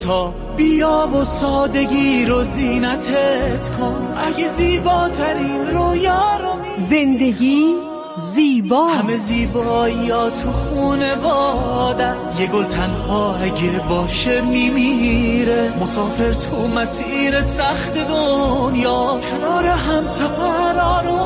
تا بیا و سادگی رو زینتت کن، اگه زیباترین رویا رو زندگی زیبا، همه زیبایی ها تو خونه بادت، یه گل تنها اگه باشه میمیره، مسافر تو مسیر سخت دنیا کنار هم سفر رو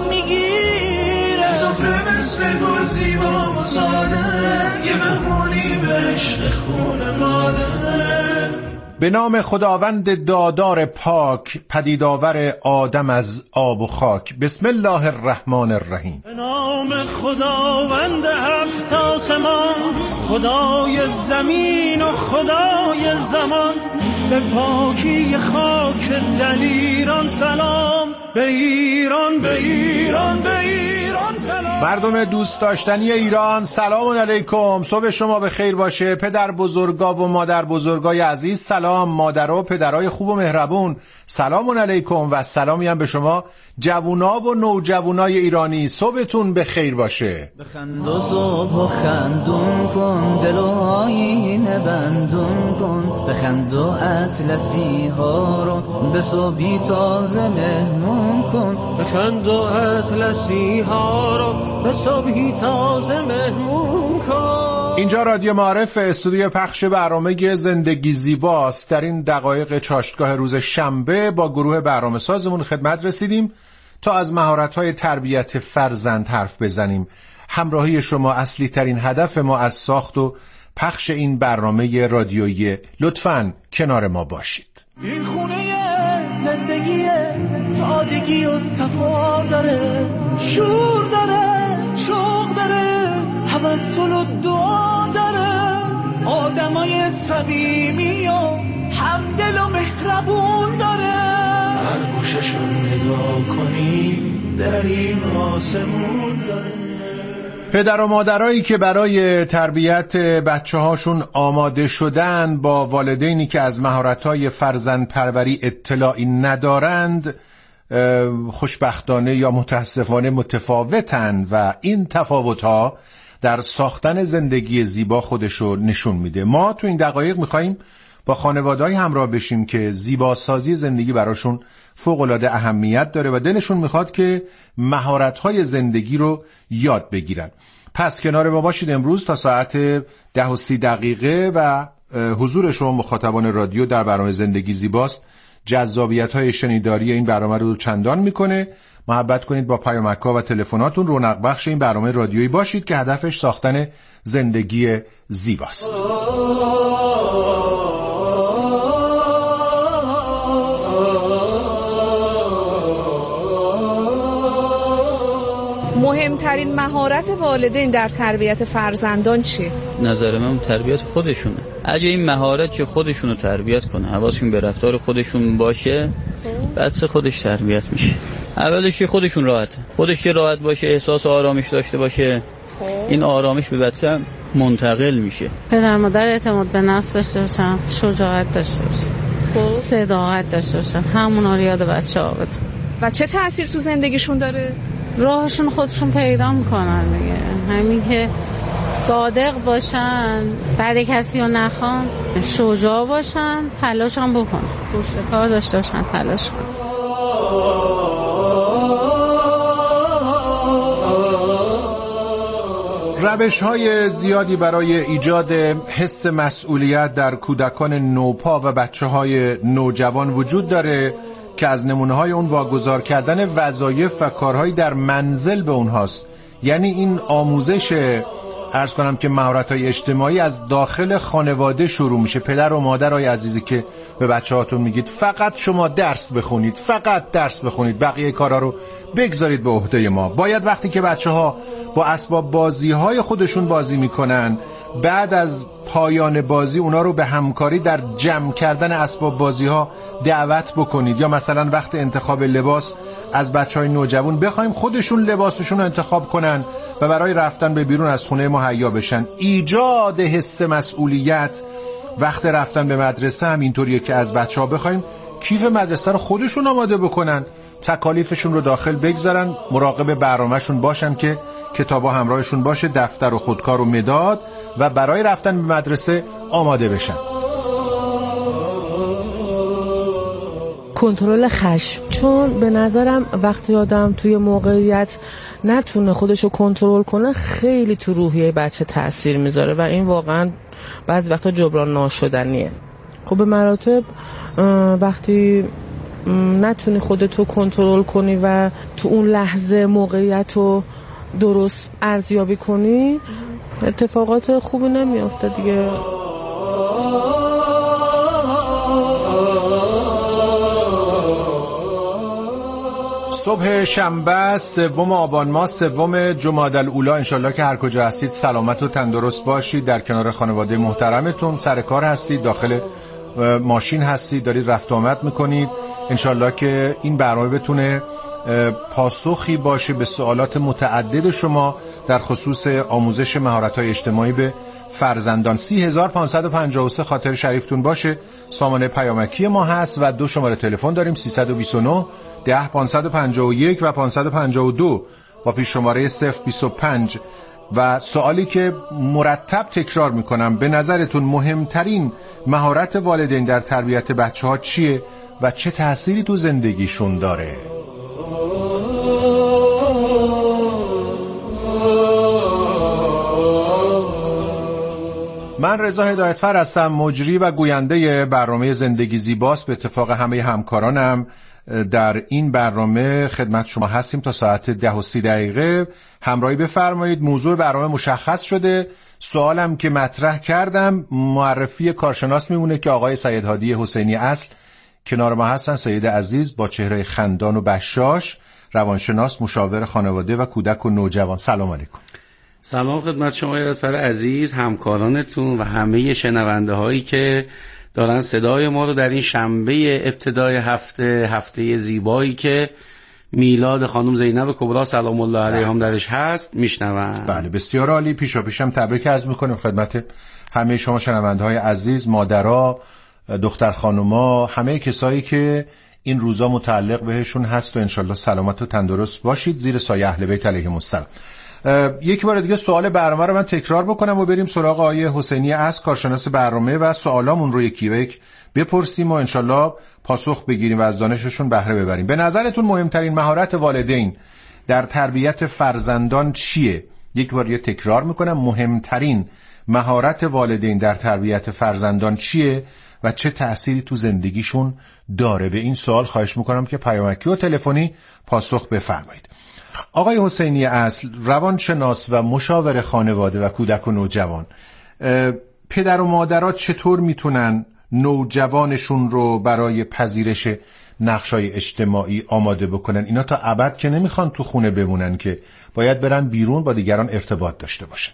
میگیره، مسافر مثل گل زیبا و ساده، یه مهمونی به عشق خونه ماده. به نام خداوند دادار پاک، پدیدآور آدم از آب و خاک. بسم الله الرحمن الرحیم. به نام خداوند هفت آسمان، خدای زمین و خدای زمان، به پاکی خاک دلیران سلام، به ایران به ایران به ایران سلام. مردم دوست داشتنی ایران، سلام علیکم. صبح شما به خیر باشه. پدر بزرگا و مادر بزرگای عزیز سلام. مادرها و پدرای خوب و مهربون سلام علیکم. و سلامی هم به شما جوونا و نوجوانای ایرانی. صبحتون به خیر باشه. بخند و صبح خندون کن، دل و آینه بندون کن، بخند و اطلسی ها رو به صبحی تازه مهمون کن، بخند و اطلسی ها رو به صبحی تازه مهمون کن. اینجا رادیو معارف، استودیو پخش برنامه زندگی زیباست. در این دقایق چاشتگاه روز شنبه با گروه برنامه سازمون خدمت رسیدیم تا از مهارت‌های تربیت فرزند حرف بزنیم. همراهی شما اصلی ترین هدف ما از ساخت و پخش این برنامه رادیویی. لطفاً کنار ما باشید. این خونه زندگی سادگی و صفا داره، شور داره، شوق داره، توسل و دعا داره، آدمای صمیمی و همدل و مهربون داره، هر گوششو نگاه کنی در این آسمون داره. پدر و مادرایی که برای تربیت بچه هاشون آماده شدن، با والدینی که از مهارت‌های فرزند پروری اطلاعی ندارند، خوشبختانه یا متاسفانه متفاوتن و این تفاوت‌ها در ساختن زندگی زیبا خودشو نشون میده. ما تو این دقایق میخواییم با خانواده‌ای همراه بشیم که زیباسازی زندگی براشون فوق‌العاده اهمیت داره و دلشون میخواد که مهارت‌های زندگی رو یاد بگیرن. پس کنار ما باشید امروز تا ساعت 10:30 و حضور شما مخاطبان رادیو در برنامه زندگی زیباست جذابیت‌های شنیداری این برنامه رو چندان میکنه. محبت کنید با پیامک‌ها و تلفناتون رونق بخش این برنامه رادیویی باشید که هدفش ساختن زندگی زیباست. مهمترین مهارت والدین در تربیت فرزندان چیه؟ نظر من تربیت خودشونه. اگه این مهارت که خودشونو تربیت کنه، حواسشون به رفتار خودشون باشه، بعد خودش تربیت میشه. اولش که خودشون راحته، خودش که راحت باشه، احساس آرامش داشته باشه، این آرامش به بچه منتقل میشه. پدر مادر اعتماد به نفس داشته باشن، شجاعت داشته باشن، صداقت داشته باشن، همونا رو یاد بچه‌ها بدن. و چه تأثیر تو زندگیشون داره؟ راهشون خودشون پیدا میکنن دیگه. همین که صادق باشن، بعد کسی رو نخوان، شجاع باشن، تلاش هم بکنن، پشت کار داشته باشن، تلاش کنن. روش‌های زیادی برای ایجاد حس مسئولیت در کودکان نوپا و بچه‌های نوجوان وجود داره که از نمونه‌های اون واگذار کردن وظایف و کارهایی در منزل به اونهاست. یعنی این آموزش، عرض کنم که مهارت‌های اجتماعی از داخل خانواده شروع میشه. پدر و مادرای عزیزی که به بچه‌هاتون میگید فقط شما درس بخونید، فقط درس بخونید، بقیه کارا رو بگذارید به عهده ما. باید وقتی که بچه‌ها با اسباب بازی‌های خودشون بازی میکنن، بعد از پایان بازی اونا رو به همکاری در جمع کردن اسباب بازی‌ها دعوت بکنید. یا مثلا وقت انتخاب لباس از بچه‌های نوجوان بخوایم خودشون لباسشون رو انتخاب کنن و برای رفتن به بیرون از خونه مهیا بشن. ایجاد حس مسئولیت وقت رفتن به مدرسه هم اینطوریه که از بچه‌ها بخوایم کیف مدرسه رو خودشون آماده بکنن، تکالیفشون رو داخل بگذارن، مراقب برنامه‌شون باشن که کتابا همراهشون باشه، دفتر و خودکار و مداد، و برای رفتن به مدرسه آماده بشن. کنترل خشم، چون به نظرم وقتی آدم توی موقعیت نتونه خودشو کنترل کنه خیلی تو روحیه بچه تأثیر میذاره و این واقعا بعضی وقتا جبران ناشدنیه. خب به مراتب وقتی نتونی خودتو کنترل کنی و تو اون لحظه موقعیت رو درست ارزیابی کنی اتفاقات خوبی نمیافته دیگه. صبح شنبه 3 آبان ماه 3 جمادی الاولی، انشالله که هر کجا هستید سلامت و تندرست باشید، در کنار خانواده محترمتون، سر کار هستید، داخل ماشین هستید، دارید رفت آمد میکنید. انشالله که این برنامه بتونه پاسخی باشه به سوالات متعدد شما در خصوص آموزش مهارت‌های اجتماعی به فرزندان. 30553 خاطر شریفتون باشه. سامانه پیامکی ما هست و 2 شماره تلفن داریم، 329 10 551 و 552 با پیش شماره 025. و سوالی که مرتب تکرار میکنم، به نظرتون مهمترین مهارت والدین در تربیت بچه‌ها چیه و چه تأثیری تو زندگیشون داره؟ من رضا هدایتفر هستم، مجری و گوینده برنامه زندگی زیباست. به اتفاق همه همکارانم در این برنامه خدمت شما هستیم تا ساعت 10:30. همراهی بفرمایید. موضوع برنامه مشخص شده. سوالم که مطرح کردم معرفی کارشناس میمونه که آقای سید هادی حسینی اصل کنار ما هستن. سید عزیز با چهره خندان و بشاش، روانشناس، مشاور خانواده و کودک و نوجوان. سلام علیکم. سلام خدمت شما هدایتفر عزیز، همکارانتون و همه شنونده هایی که دارن صدای ما رو در این شنبه ابتدای هفته زیبایی که میلاد خانم زینب کبرا سلام الله علیها هم درش هست میشنون. بله بسیار عالی. پیشم تبریک عرض میکنیم خدمت همه شما شنونده های عزیز، مادرها، دختر خانوما، همه کسایی که این روزا متعلق بهشون هست و انشالله سلامت و تندرست باشید زیر سایه اهل بیت علیهم السلام. یک بار دیگه سوال برنامه رو من تکرار بکنم و بریم سراغ آقای حسینی اصل، کارشناس برنامه، و سوالامون رو یکی به یک بپرسیم و انشالله پاسخ بگیریم و از دانششون بهره ببریم. به نظرتون مهمترین مهارت والدین در تربیت فرزندان چیه؟ یک بار دیگه تکرار میکنم، مهمترین مهارت والدین در تربیت فرزندان چیه و چه تأثیری تو زندگیشون داره؟ به این سوال خواهش میکنم که پیامکی و تلفنی پاسخ بفرمایید. آقای حسینی اصل، روانشناس و مشاور خانواده و کودک و نوجوان، پدر و مادرها چطور میتونن نوجوانشون رو برای پذیرش نقشای اجتماعی آماده بکنن؟ اینا تا ابد که نمیخوان تو خونه بمونن، که باید برن بیرون با دیگران ارتباط داشته باشن.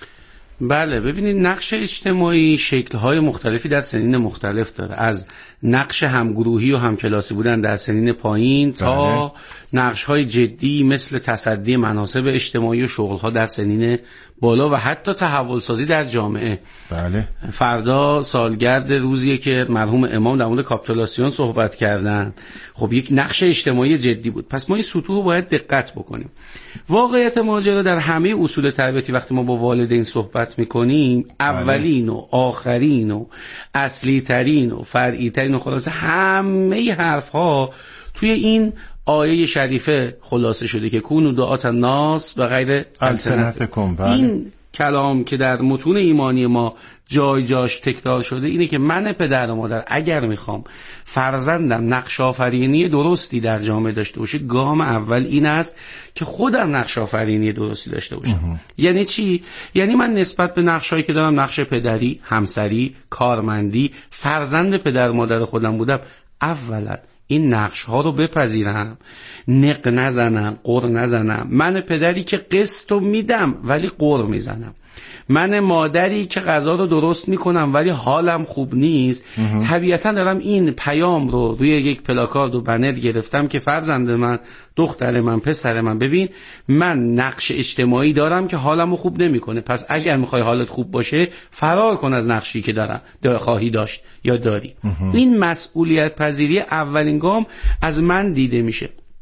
بله ببینید، نقش اجتماعی شکل‌های مختلفی در سنین مختلف داره، از نقش همگروهی و همکلاسی بودن در سنین پایین تا نقش‌های جدی مثل تصدی مناصب اجتماعی و شغل‌ها در سنین بالا و حتی تحول سازی در جامعه. بله. فردا سالگرد روزیه که مرحوم امام در مورد کاپیتولاسیون صحبت کردن. خب یک نقش اجتماعی جدی بود. پس ما این سطوح رو باید دقت بکنیم. واقعیت ماجرا در همه اصول تربیتی وقتی ما با والدین صحبت میکنیم، اولین و آخرین و اصلی ترین و فرعی ترین و خلاصه همه حرف ها توی این آیه شریفه خلاصه شده که کونوا دعاة الناس و غیر السنتکم. این کلام که در متون ایمانی ما جای جاش تکرار شده اینه که من پدر و مادر اگر میخوام فرزندم نقش آفرینی درستی در جامعه داشته باشه، گام اول این است که خودم نقش آفرینی درستی داشته باشم. یعنی چی؟ یعنی من نسبت به نقشایی که دارم، نقش پدری، همسری، کارمندی، فرزند پدر و مادر خودم بودم، اولا این نقش ها رو بپذیرم، نق نزنم، قر نزنم. من پدری که قسط رو میدم ولی قر میزنم، من مادری که غذا رو درست میکنم ولی حالم خوب نیست. طبیعتا دارم این پیام رو روی یک پلاکارد و بنر گرفتم که فرزند من، دختر من، پسر من، ببین من نقش اجتماعی دارم که حالمو خوب نمیکنه، پس اگر میخوای حالت خوب باشه فرار کن از نقشی که خواهی داشت یا داری. این مسئولیت پذیری اولین گام از من دیده میشه.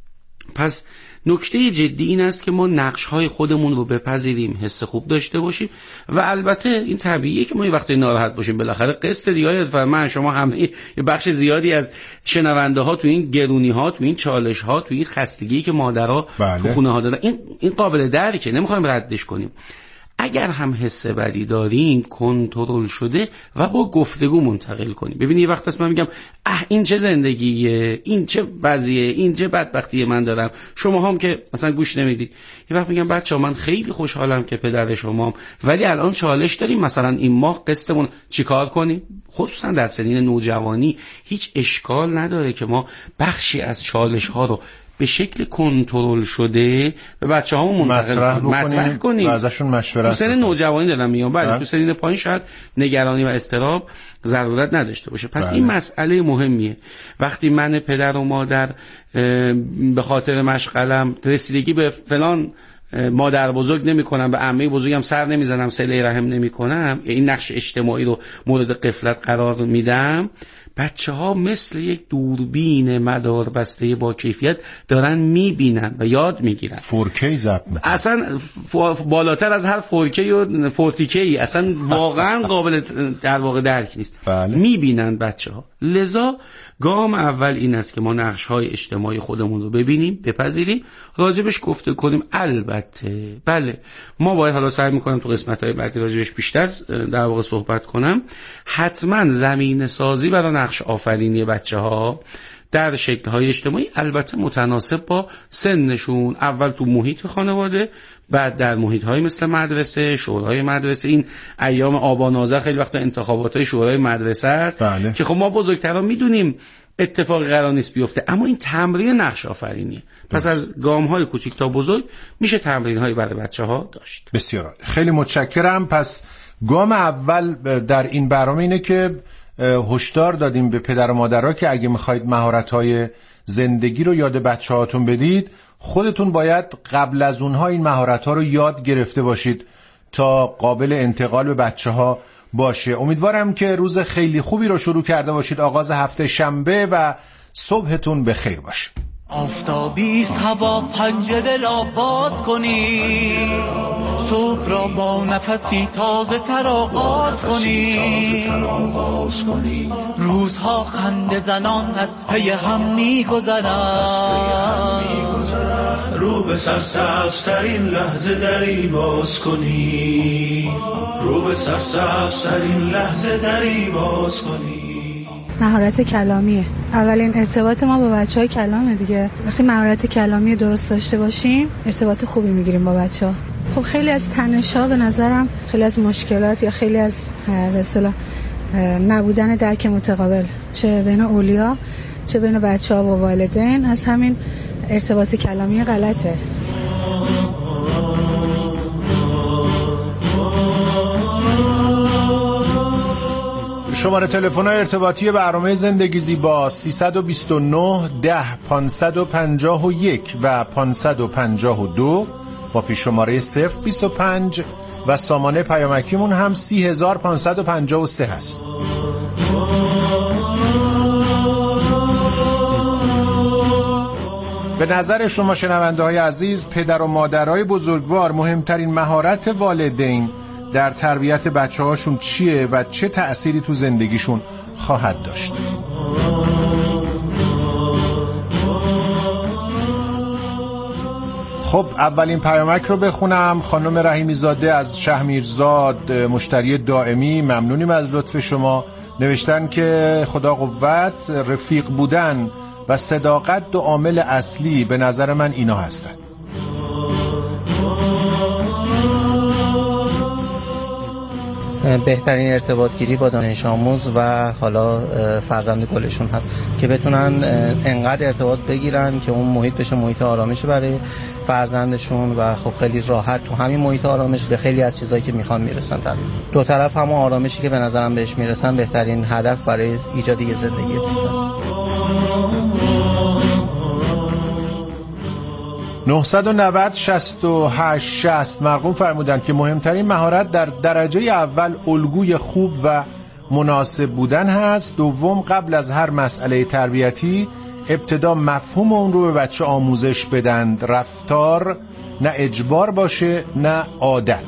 پس نکته جدی این است که ما نقش‌های خودمون رو بپذیریم، حس خوب داشته باشیم و البته این طبیعیه که ما یه وقتی ناراحت باشیم، بالاخره قسط دیگه من شما همه یه بخش زیادی از شنونده ها تو این گرونی ها، تو این چالش ها، تو این خستگی که مادرها تو خونه ها دارن، این قابل درکه، نمیخوایم ردش کنیم. اگر هم حس بدی داریم کنترل شده و با گفتگو منتقل کنیم. ببینید یه وقت هست من میگم این چه زندگیه، این چه وضعیه، این چه بدبختی من دارم، شما هم که مثلا گوش نمیدید. یه وقت میگم بچه‌ها من خیلی خوشحالم که پدر شمام، ولی الان چالش داریم، مثلا این ماه قسطمون چیکار کنیم؟ خصوصا در سنین نوجوانی هیچ اشکال نداره که ما بخشی از چالش ها رو به شکل کنترل شده به بچه‌هامون مطرح کنیم و ازشون مشورت تو سن نوجوانی دارم میگم. بله تو سن پایین شاید نگرانی و اضطراب ضرورت نداشته باشه. پس این مسئله مهمیه. وقتی من پدر و مادر به خاطر مشغلم رسیدگی به فلان مادر بزرگ نمی کنم، به عمه بزرگم سر نمی زنم، صله رحم نمی کنم، این نقش اجتماعی رو مورد غفلت قرار میدم، بچه ها مثل یک دوربین مدار بسته با کیفیت دارن میبینن و یاد میگیرن. 4K ضبط میکنن، اصلا بالاتر از هر 4K و 40K اصلا واقعا قابل در واقع درک نیست. میبینن بچه ها. لذا گام اول این است که ما نقش های اجتماعی خودمون رو ببینیم، بپذیریم، راجبش گفته کنیم. البته بله ما باید، حالا سعی میکنم تو قسمت های بعدی راجبش بیشتر در واقع صحبت کنم، حتما زمینه سازی برای نقش آفرینی بچه ها در شکل‌های اجتماعی، البته متناسب با سنشون، اول تو محیط خانواده، بعد در محیط‌های مثل مدرسه، شورای مدرسه. این ایام آبان آذر خیلی وقتا انتخابات‌های شورای مدرسه است که خب ما بزرگترا میدونیم اتفاقی قرار نیست بیفته، اما این تمرین نقش آفرینیه. پس از گام‌های کوچیک تا بزرگ میشه تمرین‌هایی برای بچه‌ها داشت. بسیار عالی، خیلی متشکرم. پس گام اول در این برنامه اینه که هشدار دادیم به پدر و مادرها که اگه میخواید مهارت‌های زندگی رو یاد بچه‌هاتون بدید، خودتون باید قبل از اونها این مهارت‌ها رو یاد گرفته باشید تا قابل انتقال به بچه‌ها باشه. امیدوارم که روز خیلی خوبی رو شروع کرده باشید. آغاز هفته شنبه و صبحتون بخیر باشه. آفتابیست هوا، پنجره را باز کنی، صبح را با نفسی تازه تر آغاز کنی، روزها خنده زنان از پی هم می‌گذرند، رو به سرسبزترین لحظه دری باز کنی، رو به سرسبزترین لحظه دری باز کنی. مهارت کلامیه. اولین ارتباط ما با بچه‌های کلامه دیگه. وقتی مهارت کلامی درست داشته باشیم، ارتباط خوبی میگیریم با بچه‌ها. خب خیلی از تنش‌ها به نظرم، خیلی از مشکلات یا خیلی از به اصطلاح نبودن درک متقابل، چه بین اولیا چه بین بچه‌ها و والدین، از همین ارتباط کلامی غلطه. شماره تلفن ارتباطی برنامه زندگی زیبا 329 10 551 و 552 با پیش شماره 025 و سامانه پیامکیمون هم 30553 هست. به نظر شما شنونده های عزیز، پدر و مادرای بزرگوار مهمترین مهارت والدین در تربیت بچه هاشون چیه و چه تأثیری تو زندگیشون خواهد داشت؟ خب اولین پیامک رو بخونم. خانم رحیمی زاده از شهمیرزاد، مشتری دائمی، ممنونیم از لطف شما. نوشتن که خدا قوت، رفیق بودن و صداقت دو عامل اصلی به نظر من اینا هستن. بهترین ارتباط گیری با دانش آموز و حالا فرزند گلشون هست که بتونن انقدر ارتباط بگیرن که اون محیط بشه محیط آرامش برای فرزندشون و خب خیلی راحت تو همین محیط آرامش به خیلی از چیزایی که میخوان میرسن. تقریبا دو طرف هم آرامشی که به نظرم بهش میرسن بهترین هدف برای ایجاد یه زندگی هست. 990 68 60 مرقوم فرمودن که مهمترین مهارت در درجه اول الگوی خوب و مناسب بودن هست. دوم، قبل از هر مسئله تربیتی ابتدا مفهوم اون رو به بچه آموزش بدند، رفتار نه اجبار باشه نه عادت.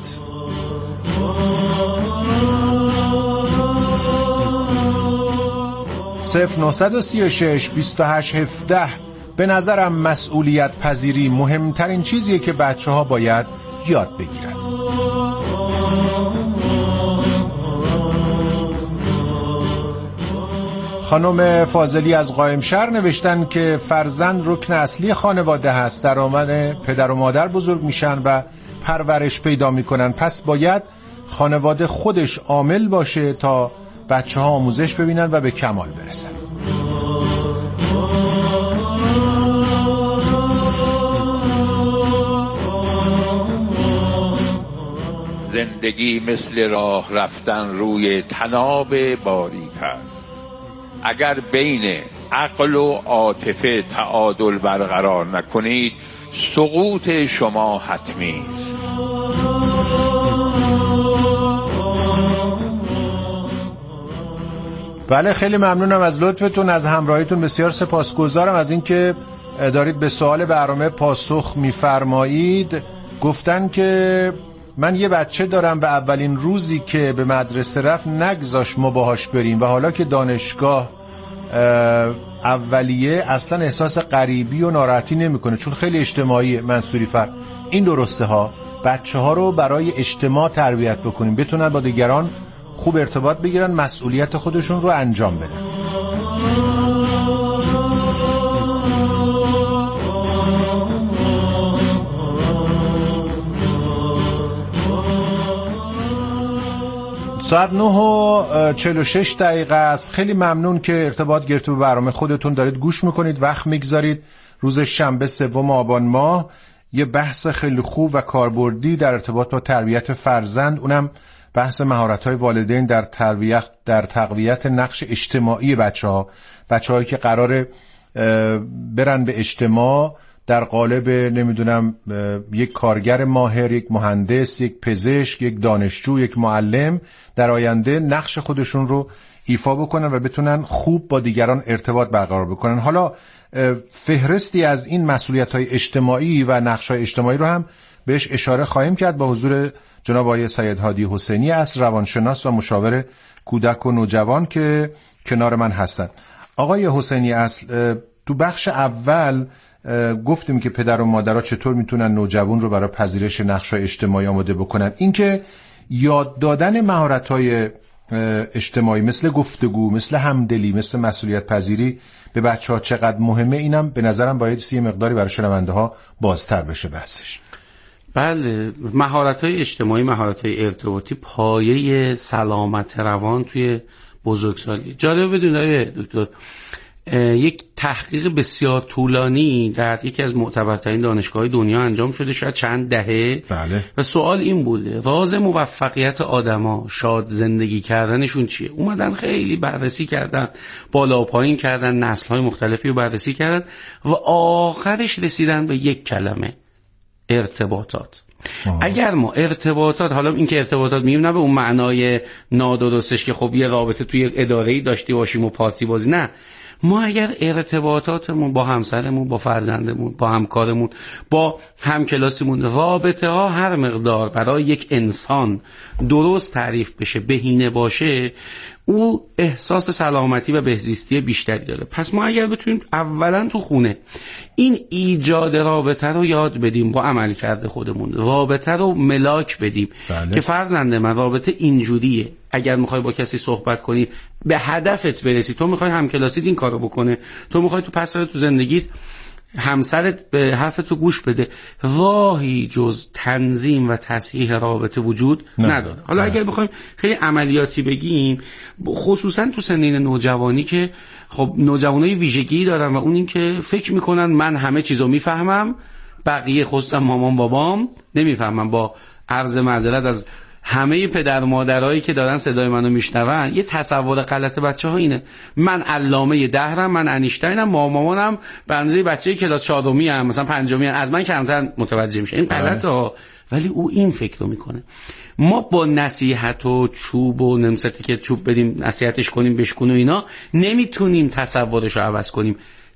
صفر 936 28 17 به نظرم مسئولیت پذیری مهمترین چیزیه که بچه ها باید یاد بگیرن. خانم فاضلی از قائمشهر نوشتن که فرزند رکن اصلی خانواده هست، در آمن پدر و مادر بزرگ میشن و پرورش پیدا میکنن، پس باید خانواده خودش عامل باشه تا بچه ها آموزش ببینن و به کمال برسن. زندگی مثل راه رفتن روی طناب باریک است. اگر بین عقل و عاطفه تعادل برقرار نکنید سقوط شما حتمی است. بله، خیلی ممنونم از لطفتون، از همراهیتون، بسیار سپاسگزارم از اینکه دارید به سوال برنامه پاسخ می‌فرمایید. گفتن که من یه بچه دارم و اولین روزی که به مدرسه رفت نگذاشت ما باهاش بریم و حالا که دانشگاه اولیه اصلا احساس غریبی و ناراحتی نمیکنه چون خیلی اجتماعیه. منصوری فر این درسته ها، بچه ها رو برای اجتماع تربیت بکنیم، بتونن با دیگران خوب ارتباط بگیرن، مسئولیت خودشون رو انجام بدن. ساعت 9:46 است. خیلی ممنون که ارتباط گرفته به برنامه خودتون دارید گوش میکنید، وقت میگذارید. روز شنبه 3 آبان ماه یه بحث خیلی خوب و کاربردی در ارتباط با تربیت فرزند، اونم بحث مهارت‌های والدین در تقویت نقش اجتماعی بچه‌هایی که قراره برن به اجتماع در قالب نمیدونم یک کارگر ماهر، یک مهندس، یک پزشک، یک دانشجو، یک معلم، در آینده نقش خودشون رو ایفا بکنن و بتونن خوب با دیگران ارتباط برقرار بکنن. حالا فهرستی از این مسئولیت‌های اجتماعی و نقش‌های اجتماعی رو هم بهش اشاره خواهیم کرد با حضور جناب آقای سید هادی حسینی از روانشناس و مشاور کودک و نوجوان که کنار من هستند. آقای حسینی اصل، تو بخش اول گفتیم که پدر و مادرها چطور میتونن نوجوان رو برای پذیرش نقش‌های اجتماعی آماده بکنن. اینکه یاد دادن مهارت‌های اجتماعی مثل گفتگو، مثل همدلی، مثل مسئولیت پذیری به بچه‌ها چقدر مهمه، اینم به نظرم باید یه مقداری برای شنونده‌ها بازتر بشه بحثش. بله، مهارت‌های اجتماعی، مهارت‌های ارتباطی پایه سلامت روان توی بزرگسالی. جالب بدونید دکتر، یک تحقیق بسیار طولانی در یکی از معتبرترین دانشگاه‌های دنیا انجام شده، شاید چند دهه. بله. و سوال این بوده راز موفقیت آدما، شاد زندگی کردنشون چیه؟ اومدن خیلی بررسی کردن، بالا و پایین کردن، نسل‌های مختلفی رو بررسی کردن و آخرش رسیدن به یک کلمه: ارتباطات. اگر ما ارتباطات، حالا این که ارتباطات میگیم نه به اون معنای نادرستش که خب یه رابطه توی اداره‌ای داشتی باشیم و پارتی بازی، نه، ما اگر ارتباطاتمون با همسرمون، با فرزندمون، با همکارمون، با همکلاسیمون، رابطه ها هر مقدار برای یک انسان درست تعریف بشه، بهینه باشه، او احساس سلامتی و بهزیستی بیشتری داره. پس ما اگر بتونیم اولا تو خونه این ایجاد رابطه رو یاد بدیم با عمل کرده خودمون، رابطه رو ملاک بدیم. بله. که فرزند من رابطه اینجوریه، اگر میخوای با کسی صحبت کنی به هدفت برسی، تو میخوای همکلاسیت این کارو بکنه، تو میخوای تو پسر تو زندگیت همسرت به حرفتو گوش بده، راهی جز تنظیم و تصحیح رابطه وجود نداره. حالا اگر بخوایم خیلی عملیاتی بگیم، خصوصا تو سنین نوجوانی که خب نوجوانای ویژگی دارن و اون این که فکر میکنن من همه چیزو میفهمم، بقیه خصوصا مامان بابام نمیفهمم. با عرض معذرت از همه پدر و مادرایی که دارن صدای منو میشنون، یه تصور غلط بچه‌ها اینه: من علامه دهرم، من انیشتینم، مامانم به اندازه بچه‌ای کلاس 4می ام، مثلا 5می ام، از من کمتر متوجه میشه. این غلطه. ولی او این فکر رو میکنه. ما با نصیحت و چوب و نمستی که چوب بدیم نصیحتش کنیم بشکن و اینا نمیتونیم تصورش رو عوض کنیم.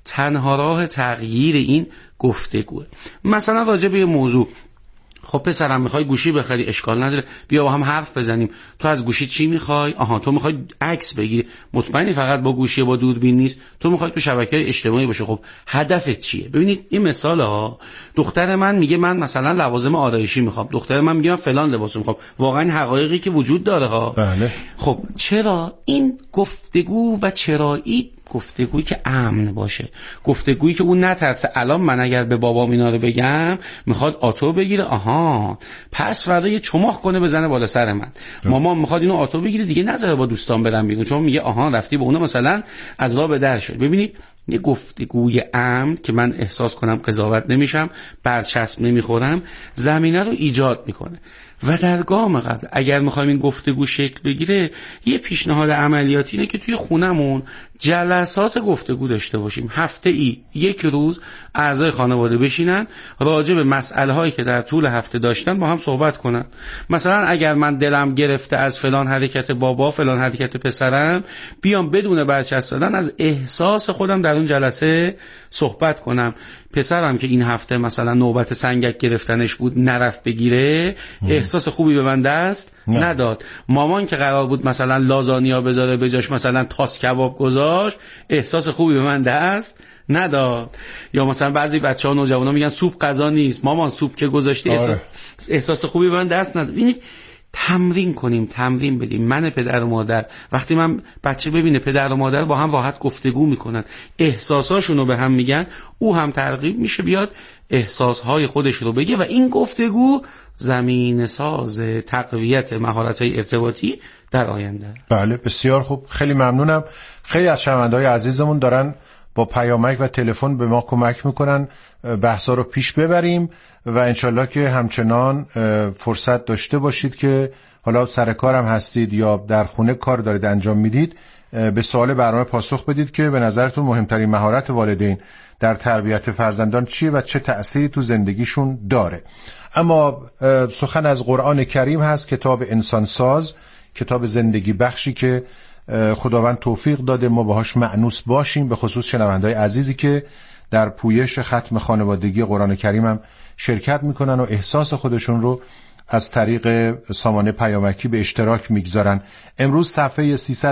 تنها راه تغییر این گفتگوه. مثلا راجع به یه موضوع، خب پسرم میخوای گوشی بخری، اشکال نداره، بیا با هم حرف بزنیم. تو از گوشی چی میخوای؟ آها تو میخوای عکس بگیری، مطمئنی فقط با گوشی با دوربین نیست، تو میخوای تو شبکه اجتماعی باشه. خب هدفت چیه؟ ببینید این مثال ها، دختر من میگه من مثلا لوازم آرایشی میخوام، دختر من میگه من فلان لباس میخوام. واقعا حقایقی که وجود داره ها. بله. خب چرا این گفتگو و چرایی گفتگویی که امن باشه، گفتگویی که اون نترسه الان من اگر به بابام اینا رو بگم میخواد آتو بگیره، آها پس فردا یه چماخ کنه بزنه بالا سر من. مامان میخواد اینو آتو بگیره دیگه نذاره با دوستان برم بیرون، چون میگه آها رفتی با اون مثلا از راه به در شد. ببینید یه گفتگوی امن که من احساس کنم قضاوت نمیشم، برچسب نمیخورم، زمینه رو ایجاد میکنه. و در گام قبل اگر میخوایم این گفتگو شکل بگیره، یه پیشنهاد عملیاتی اینه که توی خونمون جلسات گفتگو داشته باشیم. هفته ای یک روز اعضای خانواده بشینن راجع به مسئله هایی که در طول هفته داشتن با هم صحبت کنن. مثلا اگر من دلم گرفته از فلان حرکت بابا، فلان حرکت پسرم، بیام بدون برچسب دادن از احساس خودم در اون جلسه صحبت کنم. پسرم که این هفته مثلا نوبت سنگک گرفتنش بود نرفت بگیره، احساس خوبی به من دست نداد. مامان که قرار بود مثلا لازانیا بذاره به جاش مثلا تاس کباب گذاشت، احساس خوبی به من دست نداد. یا مثلا بعضی بچه‌ها نوجوانا میگن سوپ غذا نیست، مامان سوپ که گذاشتی احساس خوبی به من دست نداد. ببینید تمرین کنیم، تمرین بدیم. من پدر و مادر وقتی من بچه ببینه پدر و مادر با هم راحت گفتگو میکنن، احساساشونو به هم میگن، او هم ترغیب میشه بیاد احساسهای خودش رو بگه و این گفتگو زمین ساز تقویت مهارت‌های ارتباطی در آینده. بله بسیار خوب، خیلی ممنونم. خیلی از شنونده‌های عزیزمون دارن با پیامک و تلفن به ما کمک میکنن بحثا رو پیش ببریم و انشالله که همچنان فرصت داشته باشید که حالا سر کارم هستید یا در خونه کار دارید انجام میدید، به سوال برنامه پاسخ بدید که به نظرتون مهمترین مهارت والدین در تربیت فرزندان چیه و چه تأثیری تو زندگیشون داره. اما سخن از قرآن کریم هست، کتاب انسانساز، کتاب زندگی بخشی که خداوند توفیق داده ما باهاش مأنوس باشیم، به خصوص شنونده‌های عزیزی که در پویش ختم خانوادگی قرآن کریم هم شرکت میکنن و احساس خودشون رو از طریق سامانه پیامکی به اشتراک میگذارن. امروز صفحه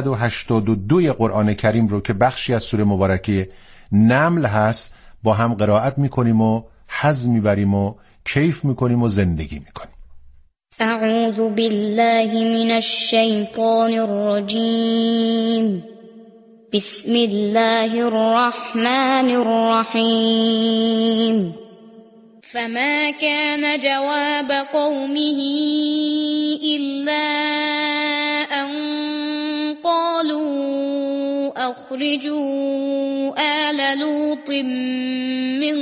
382 قرآن کریم رو که بخشی از سوره مبارکه نمل هست با هم قرائت میکنیم و حظ میبریم و کیف میکنیم و زندگی میکنیم. اعوذ بالله من الشیطان الرجیم. بسم الله الرحمن الرحیم. فما كان جواب قومه إلا أن قالوا أخرجوا آل لوط من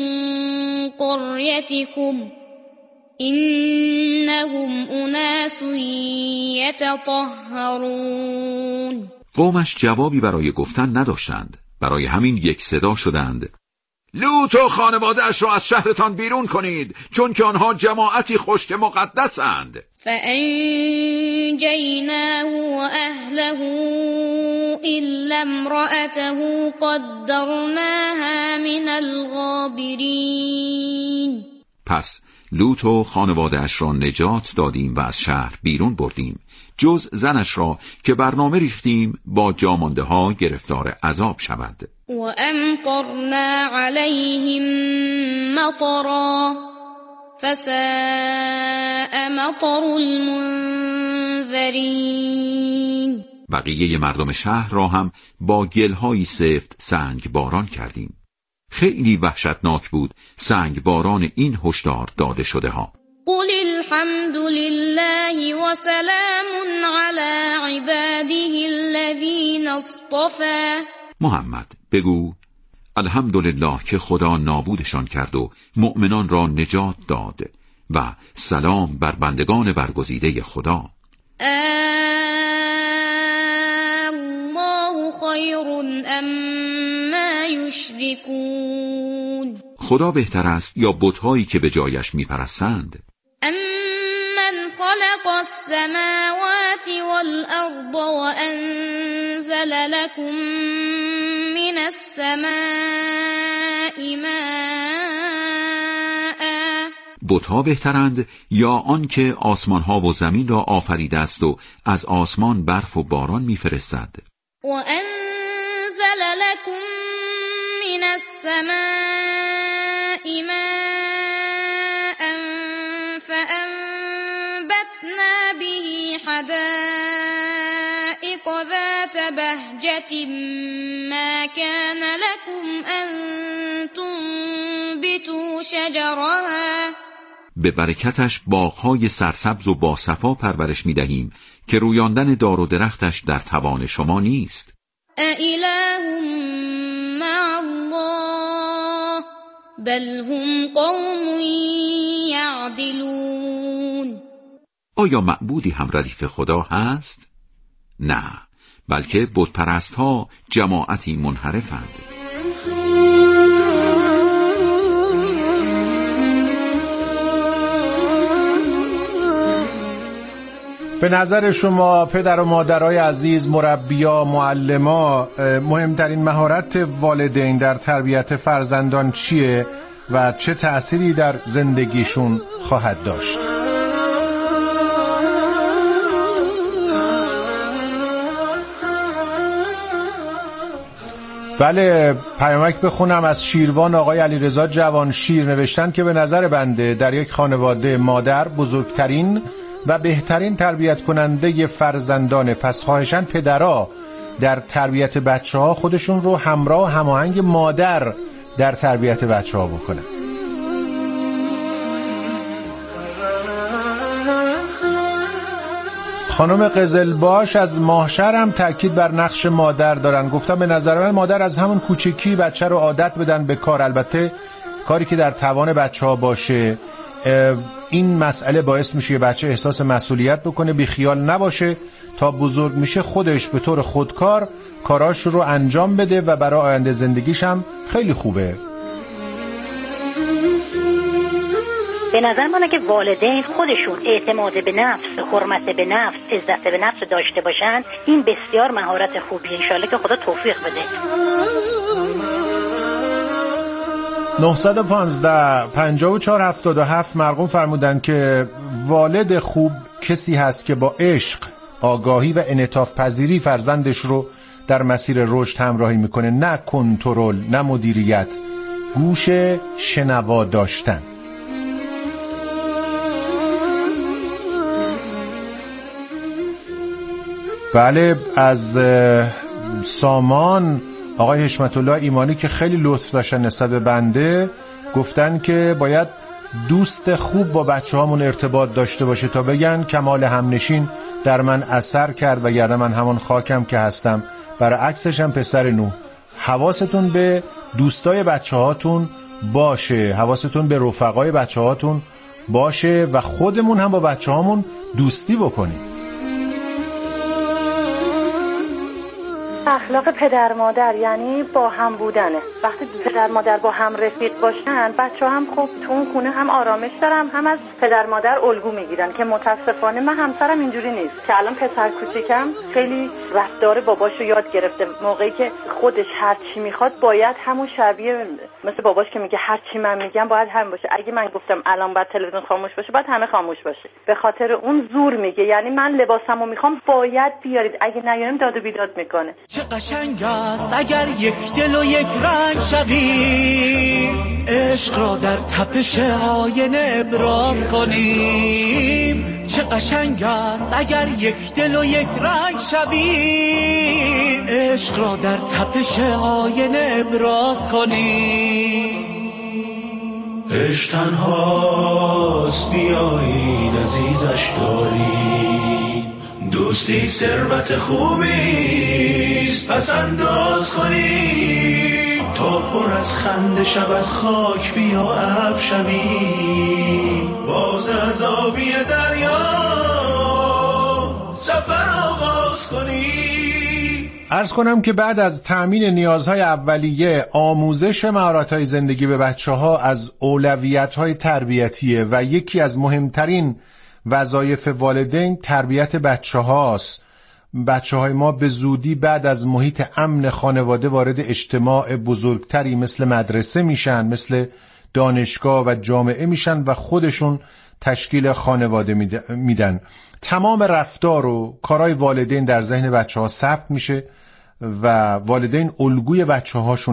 قريتكم إنهم أناس يتطهرون. قومش جوابی برای گفتن نداشتند، برای همین یک صدا شدند: لوط و خانواده‌اش را از شهرتان بیرون کنید، چون که آنها جماعتی خشک مقدسند. فأنجيناه وأهله إلا امرأته قدرناها من الغابرین. پس لوط و خانواده‌اش را نجات دادیم و از شهر بیرون بردیم، جز زنش را که برنامه ریختیم با جامانده ها گرفتار عذاب شود. و امطرنا علیهم مطرا فساء مطر المنذرین. بقیه مردم شهر را هم با گلهای سفت سنگ باران کردیم. خیلی وحشتناک بود سنگ باران این هشدار داده شده ها. قل الحمد لله وسلام على عباده الذين اصطفى. محمد بگو الحمدلله که خدا نابودشان کرد و مؤمنان را نجات داد و سلام بر بندگان برگزیده خدا. الله خیر اما یشرکون. خدا بهتر است یا بت‌هایی که به جایش میپرستند؟ امن خلق السماوات والارض وانزل لكم من السماء بت‌ها بهترند یا آن که آسمان‌ها و زمین را آفریده است و از آسمان برف و باران می‌فرستد؟ وأنزل لكم من السماء ماء فأنبتنا به حدائق ذات بهجة ما كان لكم أن تنبتوا شجرها. به برکتش باغ‌های سرسبز و باصفا پرورش می‌دهیم که رویاندن دار و درختش در توان شما نیست. أإله مع الله بل هم قوم يعدلون. آیا معبودی هم ردیف خدا هست؟ نه، بلکه بت‌پرست‌ها جماعتی منحرفند. به نظر شما پدر و مادرای عزیز، مربیا، معلما، مهمترین مهارت والدین در تربیت فرزندان چیه و چه تأثیری در زندگیشون خواهد داشت؟ بله، پیامک بخونم از شیروان. آقای علیرضا جوانشیر نوشتن که به نظر بنده در یک خانواده مادر بزرگترین و بهترین تربیت کننده فرزندان، پس خواهشاً پدرها در تربیت بچه‌ها خودشون رو همراه و هماهنگ مادر در تربیت بچه‌ها بکنن. خانم قزلباش از ماهشهر هم تأکید بر نقش مادر دارن. گفتم به نظر من مادر از همون کوچکی بچه رو عادت بدن به کار، البته کاری که در توان بچه‌ها باشه. این مسئله باعث میشه بچه احساس مسئولیت بکنه، بیخیال نباشه، تا بزرگ میشه خودش به طور خودکار کاراش رو انجام بده و برای آینده زندگیش هم خیلی خوبه. به نظر من که والدین خودشون اعتماد به نفس، حرمت به نفس، عزت به نفس داشته باشن، این بسیار مهارت خوبیه. انشالله که خدا توفیق بده. 915-54-77 مرقوم فرمودن که والد خوب کسی هست که با عشق، آگاهی و انعطاف پذیری فرزندش رو در مسیر رشد همراهی میکنه، نه کنترل، نه مدیریت، گوش شنوا داشتن. بله، از سامان آقای حشمت الله ایمانی که خیلی لطف داشتن نسبت به بنده، گفتن که باید دوست خوب با بچه هامون ارتباط داشته باشه تا بگن کمال همنشین در من اثر کرد و گرنه من همان خاکم که هستم. برعکسش هم پسر نوح. حواستون به دوستای بچه هاتون باشه، حواستون به رفقای بچه هاتون باشه و خودمون هم با بچه هامون دوستی بکنیم. اخلاق پدر مادر یعنی با هم بودنه. وقتی پدر مادر با هم رفیق باشن، بچه هم خب تو اون خونه هم آرامش دارن، هم از پدر مادر الگو میگیرن که متاسفانه من همسرم اینجوری نیست. که الان پسر کوچیکم خیلی رفتار باباشو یاد گرفته. موقعی که خودش هر چی میخواد باید همون شبیه مثل باباش که میگه هر چی من میگم باید هم باشه. اگه من گفتم الان باید تلویزیون خاموش باشه، باید همه خاموش باشه. به خاطر اون زور میگه، یعنی من لباسمو میخوام باید بیارید، اگه نیاریم داد و بیداد میکنه. چه قشنگ است اگر یک دل و یک رنگ شویم، عشق را در تپش آینه ابراز کنیم. چه قشنگ است اگر یک دل و یک رنگ شویم، عشق را در تپش آینه ابراز کنیم. عشق تنهاست، بیایید عزیزش داریم. دوستی ثروت خوبیست، پس انداز کنیم. تا پر از خنده شود خاک، بیا ابر شویم. باز از آبی دریا سفر آغاز کنیم. عرض کنم که بعد از تأمین نیازهای اولیه، آموزش مهارت‌های زندگی به بچه‌ها از اولویت‌های تربیتیه و یکی از مهمترین وظایف والدین تربیت بچه‌هاست. بچه‌های ما به زودی بعد از محیط امن خانواده وارد اجتماع بزرگتری مثل مدرسه میشن، مثل دانشگاه و جامعه میشن و خودشون تشکیل خانواده میدن. تمام رفتار و کارهای والدین در ذهن بچه‌ها ثبت میشه و والدین الگوی بچه‌هاشون